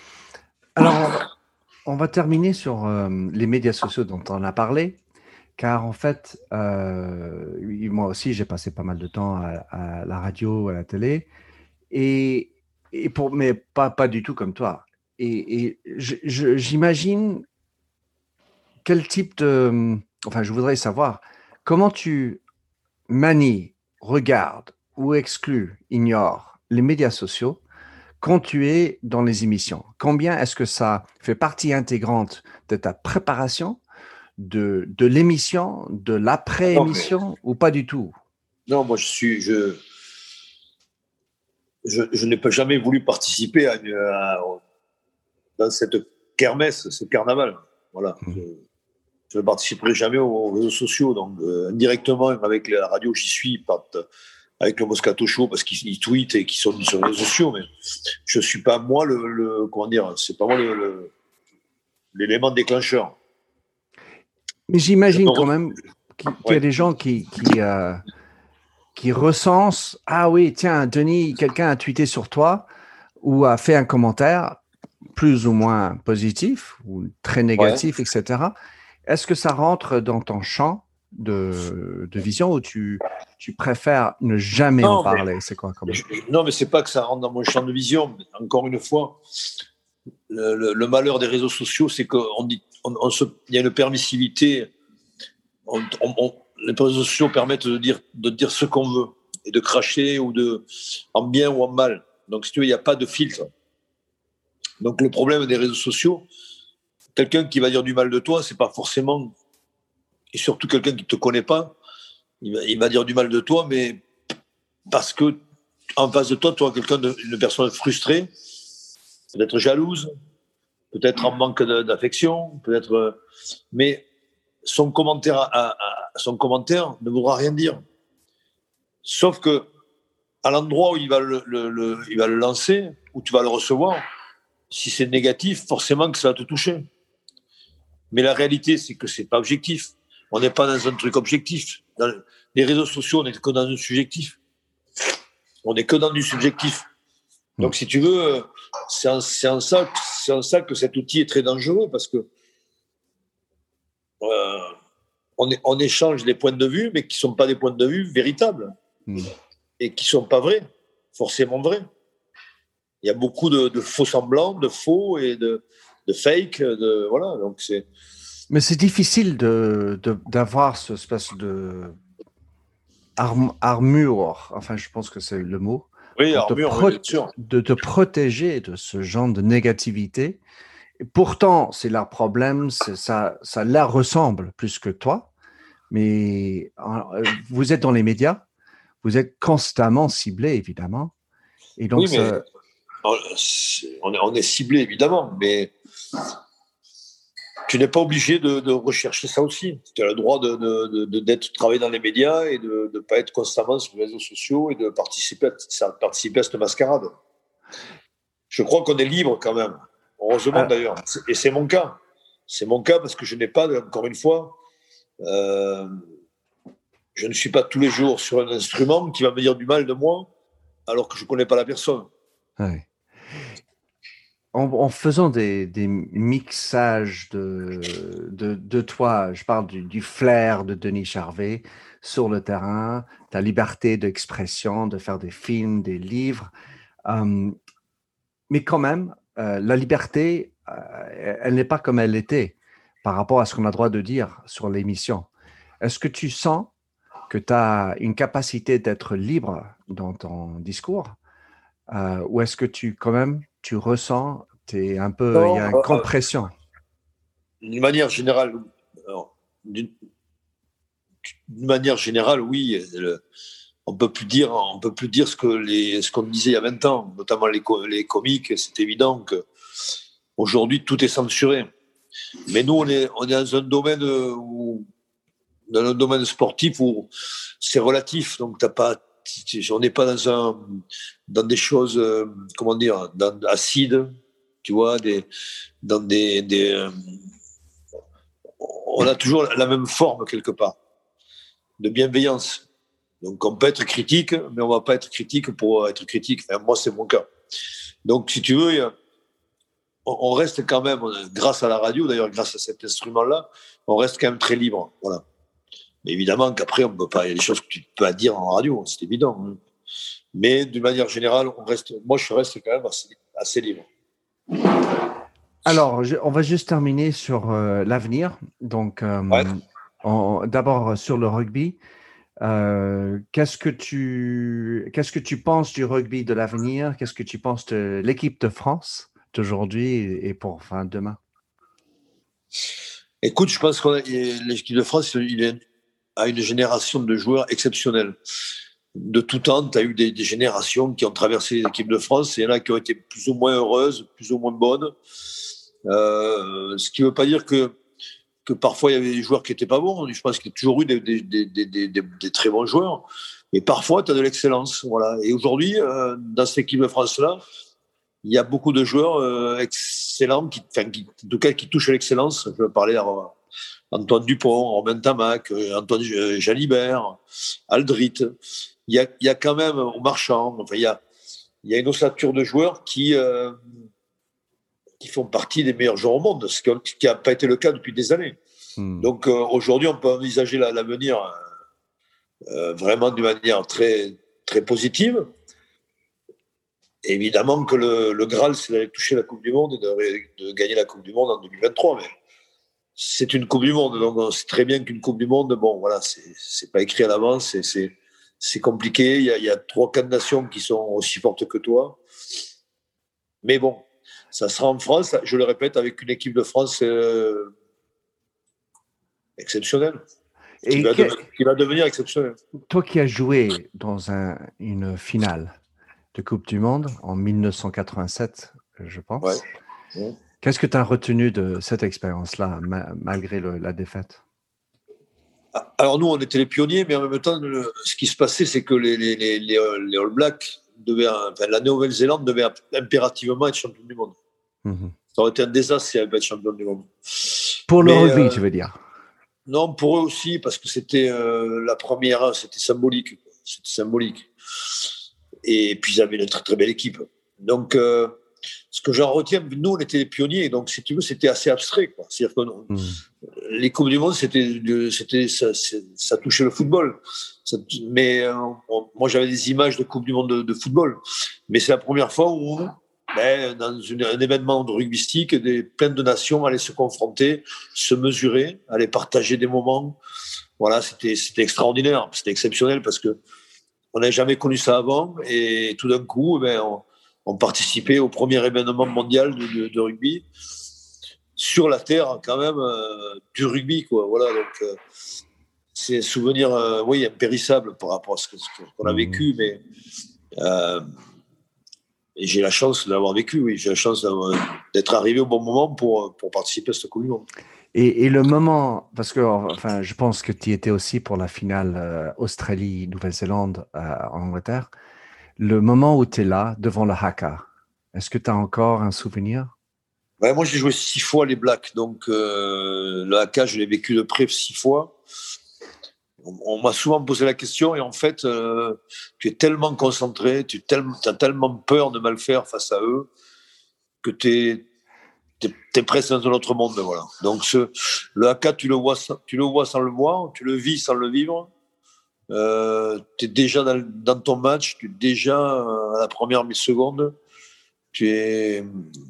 Alors, on va terminer sur euh, les médias sociaux dont on a parlé. Car en fait, euh, moi aussi, j'ai passé pas mal de temps à, à la radio, à la télé, et, et pour, mais pas, pas du tout comme toi. Et, et je, je, j'imagine quel type de... Enfin, je voudrais savoir, comment tu manies, regardes ou exclues, ignores les médias sociaux quand tu es dans les émissions? Combien est-ce que ça fait partie intégrante de ta préparation, de, de l'émission, de l'après-émission, non, mais, ou pas du tout? non, moi, je suis... Je, je, je n'ai pas jamais voulu participer à, une, à dans cette kermesse, ce carnaval. Voilà. Mmh. Je, je ne participerai jamais aux réseaux sociaux. Donc, euh, indirectement, avec la radio, j'y suis, par, avec le Moscato Show, parce qu'ils tweetent et qu'ils sont sur les réseaux sociaux. Mais je ne suis pas, moi, le, le. Comment dire, c'est pas moi le, le, l'élément déclencheur. Mais j'imagine quand même qu'il, qu'il y a des gens qui. qui euh... qui recense, ah oui, tiens, Denis, quelqu'un a tweeté sur toi ou a fait un commentaire plus ou moins positif ou très négatif, ouais. et cetera. Est-ce que ça rentre dans ton champ de, de vision ou tu, tu préfères ne jamais non, en parler? C'est quoi comme... je, Non, mais c'est pas que ça rentre dans mon champ de vision. Encore une fois, le, le, le malheur des réseaux sociaux, c'est qu'on dit, on, on se, il y a une permissivité. On, on, on, les réseaux sociaux permettent de dire, de dire ce qu'on veut et de cracher ou de, en bien ou en mal. Donc, si tu veux, il n'y a pas de filtre. Donc, le problème des réseaux sociaux, quelqu'un qui va dire du mal de toi, c'est pas forcément, et surtout quelqu'un qui ne te connaît pas, il va, il va dire du mal de toi, mais parce que en face de toi, tu as quelqu'un de, une personne frustrée, peut-être jalouse, peut-être en manque d'affection, peut-être, mais son commentaire, à, à, son commentaire ne voudra rien dire. Sauf que à l'endroit où il va le, le, le, il va le lancer, où tu vas le recevoir, si c'est négatif, forcément que ça va te toucher. Mais la réalité, c'est que c'est pas objectif. On n'est pas dans un truc objectif. Dans les réseaux sociaux, on n'est que dans un subjectif. On n'est que dans du subjectif. Donc, si tu veux, c'est en, c'est en ça, c'est en ça que cet outil est très dangereux, parce que euh, on, est, on échange des points de vue, mais qui ne sont pas des points de vue véritables mmh. et qui ne sont pas vrais, forcément vrais. Il y a beaucoup de, de faux semblants, de faux et de, de fake. De, voilà, donc c'est... Mais c'est difficile de, de, d'avoir ce espèce de arm, armure, enfin je pense que c'est le mot, oui, armure, pro- oui, bien sûr. de te protéger de ce genre de négativité. Et pourtant, c'est leur problème, c'est, ça, ça leur ressemble plus que toi. Mais euh, vous êtes dans les médias, vous êtes constamment ciblé, évidemment. Et donc, oui, mais ça... on, est, on est ciblé, évidemment, mais tu n'es pas obligé de, de rechercher ça aussi. Tu as le droit de, de, de, de, d'être travailler dans les médias et de ne pas être constamment sur les réseaux sociaux et de participer à, participer à cette mascarade. Je crois qu'on est libre quand même. Heureusement ah. d'ailleurs. Et c'est mon cas. C'est mon cas parce que je n'ai pas, encore une fois, euh, je ne suis pas tous les jours sur un instrument qui va me dire du mal de moi alors que je ne connais pas la personne. Ouais. En, en faisant des, des mixages de, de, de toi, je parle du, du flair de Denis Charvet sur le terrain, ta liberté d'expression, de faire des films, des livres, euh, mais quand même, euh, la liberté, euh, elle n'est pas comme elle était par rapport à ce qu'on a le droit de dire sur l'émission. Est-ce que tu sens que tu as une capacité d'être libre dans ton discours euh, ou est-ce que tu, quand même, tu ressens, t'es un peu, il y a une compression? D'une manière générale, alors, d'une, d'une manière générale, oui. Le, on peut plus dire, on peut plus dire ce que les, ce qu'on disait il y a vingt ans, notamment les, les comiques. C'est évident que aujourd'hui tout est censuré. Mais nous, on est, on est dans un domaine où, dans un domaine sportif où c'est relatif. Donc t'as pas, on n'est pas dans un, dans des choses, euh, comment dire, dans, acides, tu vois, des, dans des, des euh, on a toujours la même forme quelque part de bienveillance. Donc on peut être critique, mais on va pas être critique pour être critique. Enfin, moi, c'est mon cas. Donc, si tu veux, on reste quand même, grâce à la radio, d'ailleurs, grâce à cet instrument-là, on reste quand même très libre. Voilà. Mais évidemment qu'après, on peut pas, il y a des choses que tu peux pas dire en radio, c'est évident. Mais d'une manière générale, on reste, moi, je reste quand même assez, assez libre. Alors, je, on va juste terminer sur euh, l'avenir. Donc, euh, Ouais. en, d'abord sur le rugby. Euh, qu'est-ce que tu, qu'est-ce que tu penses du rugby de l'avenir? Qu'est-ce que tu penses de l'équipe de France d'aujourd'hui et pour enfin demain? Écoute, je pense que l'équipe de France, il est à une génération de joueurs exceptionnels. De tout temps, tu as eu des, des générations qui ont traversé l'équipe de France. Et il y en a qui ont été plus ou moins heureuses, plus ou moins bonnes. Euh, ce qui ne veut pas dire que, que parfois il y avait des joueurs qui n'étaient pas bons. Je pense qu'il y a toujours eu des, des, des, des, des, des très bons joueurs. Mais parfois, tu as de l'excellence. Voilà. Et aujourd'hui, euh, dans cette équipe de France-là, il y a beaucoup de joueurs euh, excellents, qui, enfin, qui, en tout cas, qui touchent à l'excellence. Je vais parler à Antoine Dupont, Romain Tamac, Antoine Jalibert, Aldrit. Il y a, il y a quand même au Marchand, enfin, il y a, il y a une ossature de joueurs qui, euh, qui font partie des meilleurs joueurs au monde, ce qui n'a pas été le cas depuis des années. Hmm. Donc euh, aujourd'hui, on peut envisager l'avenir euh, vraiment d'une manière très, très positive. Évidemment que le, le Graal, c'est d'aller toucher la Coupe du Monde et de, de gagner la Coupe du Monde en deux mille vingt-trois. Mais c'est une Coupe du Monde, donc on sait très bien qu'une Coupe du Monde, bon, voilà, c'est, c'est pas écrit à l'avance, c'est, c'est, c'est compliqué. Il y a, il y a trois, quatre nations qui sont aussi fortes que toi. Mais bon, ça sera en France, je le répète, avec une équipe de France euh, exceptionnelle. Qui va, que... devenir, qui va devenir exceptionnelle. Toi qui as joué dans un, une finale de Coupe du Monde en dix-neuf cent quatre-vingt-sept, je pense. Ouais. Ouais. Qu'est-ce que tu as retenu de cette expérience-là, ma- malgré le, la défaite? Alors nous, on était les pionniers, mais en même temps, le, ce qui se passait, c'est que les, les, les, les All Blacks, devaient, enfin, la Nouvelle-Zélande devait impérativement être champion du monde. Mm-hmm. Ça aurait été un désastre si elle avait pas été champion du monde. Pour le mais, rugby, euh, tu veux dire? Non, pour eux aussi, parce que c'était euh, la première, c'était symbolique. C'était symbolique. Et puis, ils avaient une très, très belle équipe. Donc, euh, ce que j'en retiens, nous, on était les pionniers. Donc, si tu veux, c'était assez abstrait, quoi. C'est-à-dire que mmh. les Coupes du Monde, c'était, c'était, ça, ça touchait le football. Ça, mais euh, on, moi, j'avais des images de Coupe du Monde de, de football. Mais c'est la première fois où, ben, dans une, un événement de rugbystique, des, plein de nations allaient se confronter, se mesurer, allaient partager des moments. Voilà, c'était, c'était extraordinaire. C'était exceptionnel parce que on n'avait jamais connu ça avant, et tout d'un coup, ben, on, on participait au premier événement mondial de, de, de rugby sur la terre, quand même, euh, du rugby, quoi. Voilà, donc euh, c'est un souvenir, euh, oui, impérissable par rapport à ce, que, ce qu'on a vécu, mais euh, et j'ai la chance d'avoir vécu, oui, j'ai la chance d'être arrivé au bon moment pour, pour participer à cette Coupe du Monde. Et, et le moment, parce que enfin, je pense que tu y étais aussi pour la finale euh, Australie-Nouvelle-Zélande euh, en Angleterre, le moment où tu es là, devant le haka, est-ce que tu as encore un souvenir? Ouais, moi, j'ai joué six fois les Blacks, donc euh, le haka, je l'ai vécu de près six fois. On, on m'a souvent posé la question, et en fait, euh, tu es tellement concentré, tu as tellement peur de mal faire face à eux, que tu es T'es, t'es presque dans un autre monde, voilà. Donc ce, le haka, tu le vois, tu le vois sans le voir, tu le vis sans le vivre. Euh, tu es déjà dans, dans ton match, tu es déjà à la première seconde. Tu es,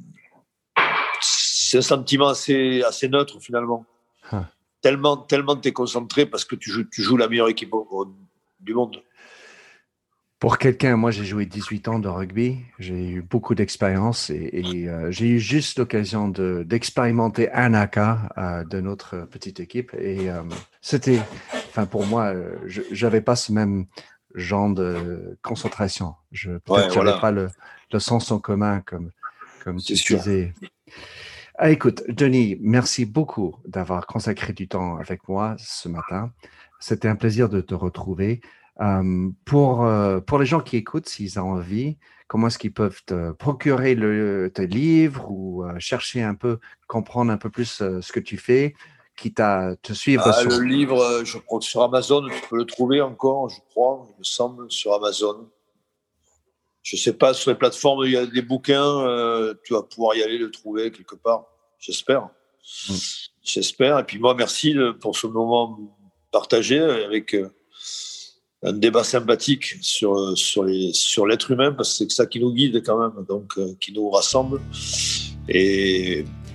c'est un sentiment assez, assez neutre finalement. Huh. Tellement, tellement t'es concentré parce que tu joues, tu joues la meilleure équipe au, au, du monde. Pour quelqu'un, moi j'ai joué dix-huit ans de rugby, j'ai eu beaucoup d'expérience et, et euh, j'ai eu juste l'occasion de, d'expérimenter un haka euh, de notre petite équipe et euh, c'était, enfin pour moi, euh, je j'avais pas ce même genre de concentration. Je peut-être ouais, j'avais voilà. pas le, le sens en commun comme comme tu disais. Ah, écoute, Denis, merci beaucoup d'avoir consacré du temps avec moi ce matin. C'était un plaisir de te retrouver. Um, pour, euh, pour les gens qui écoutent, s'ils ont envie, comment est-ce qu'ils peuvent te procurer le, tes livres ou euh, chercher un peu, comprendre un peu plus euh, ce que tu fais, quitte à te suivre ah, sur... Le livre, je crois que sur Amazon, tu peux le trouver encore, je crois, il me semble, sur Amazon. Je ne sais pas, sur les plateformes, il y a des bouquins, euh, tu vas pouvoir y aller, le trouver quelque part, j'espère. Mm. J'espère. Et puis moi, merci de, pour ce moment partagé avec... Euh, un débat sympathique sur, sur, les, sur l'être humain, parce que c'est ça qui nous guide quand même, donc euh, qui nous rassemble. Et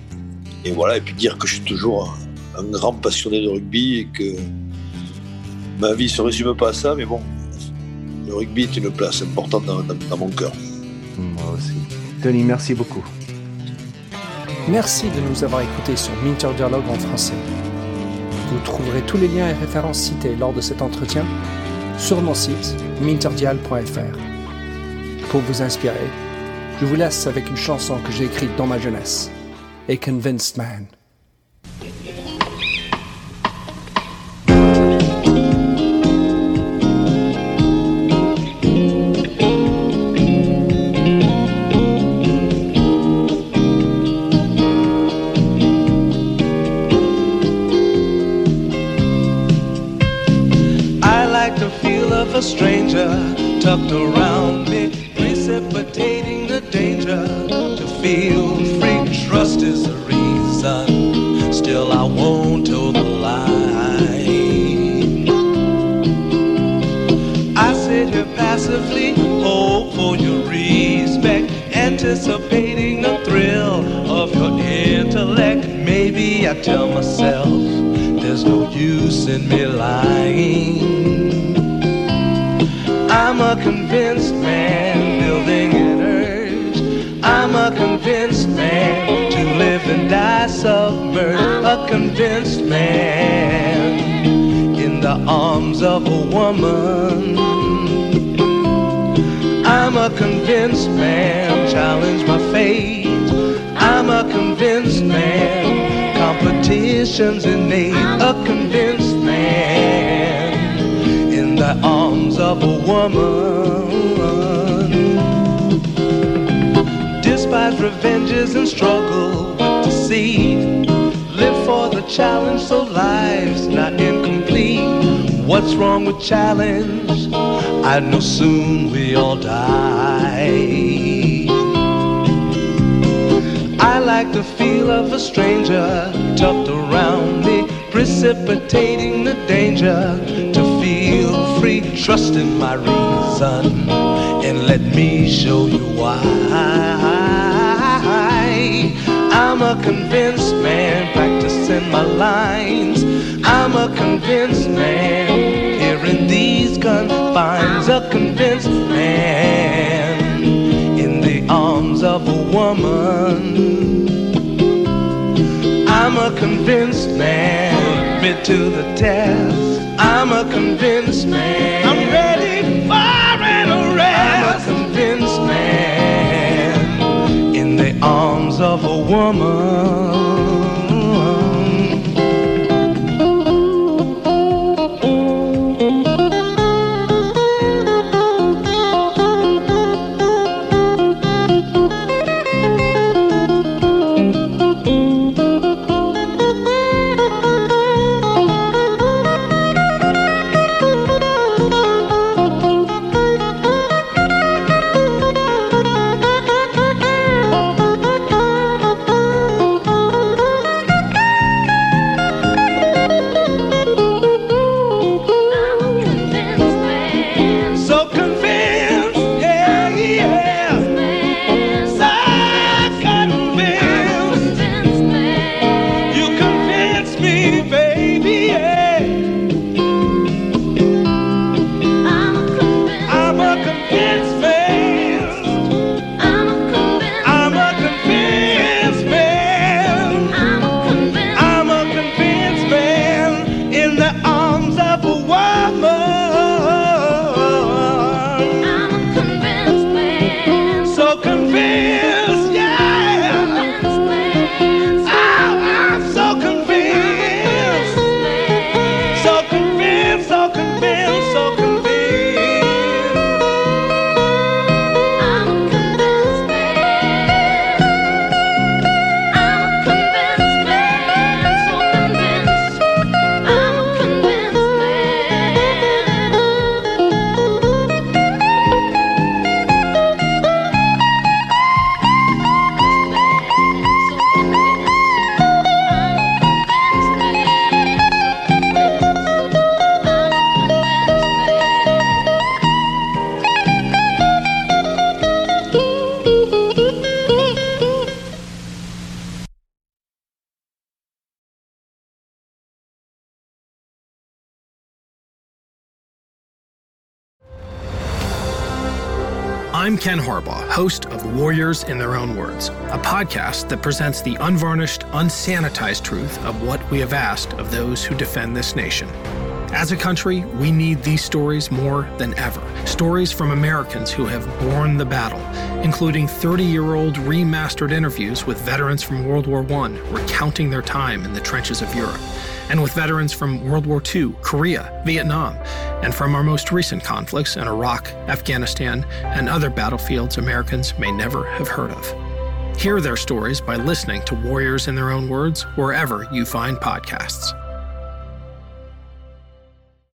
et voilà, et puis dire que je suis toujours un, un grand passionné de rugby et que ma vie ne se résume pas à ça, mais bon, le rugby est une place importante dans, dans, dans mon cœur. Moi aussi. Tony, merci beaucoup. Merci de nous avoir écoutés sur Minter Dialogue en français. Vous trouverez tous les liens et références cités lors de cet entretien sur mon site minterdial point f r. Pour vous inspirer, je vous laisse avec une chanson que j'ai écrite dans ma jeunesse, A Convinced Man. A stranger tucked around me, precipitating the danger. To feel free, trust is the reason. Still I won't toe the line. I sit here passively, hope for your respect, anticipating the thrill of your intellect. Maybe I tell myself there's no use in me lying. I'm a convinced man, building an urge. I'm a convinced man, to live and die submerged. A convinced man, in the arms of a woman. I'm a convinced man, challenge my fate. I'm a convinced man, competition's innate. A convinced man, in the arms of a woman. Despise revenges and struggle with deceit. Live for the challenge so life's not incomplete. What's wrong with challenge? I know soon we all die. I like the feel of a stranger tucked around me, precipitating the danger. To feel free, trust in my reason, and let me show you why. I'm a convinced man, practicing my lines. I'm a convinced man, here in these confines. A convinced man, in the arms of a woman. I'm a convinced man, admit to the test. I'm a convinced man, I'm ready for an arrest. I'm a convinced man, in the arms of a woman. I'm Ken Harbaugh, host of Warriors in Their Own Words, a podcast that presents the unvarnished, unsanitized truth of what we have asked of those who defend this nation. As a country, we need these stories more than ever. Stories from Americans who have borne the battle, including thirty-year-old remastered interviews with veterans from World War One recounting their time in the trenches of Europe, and with veterans from World War Two, Korea, Vietnam, and from our most recent conflicts in Iraq, Afghanistan, and other battlefields Americans may never have heard of. Hear their stories by listening to Warriors in Their Own Words wherever you find podcasts.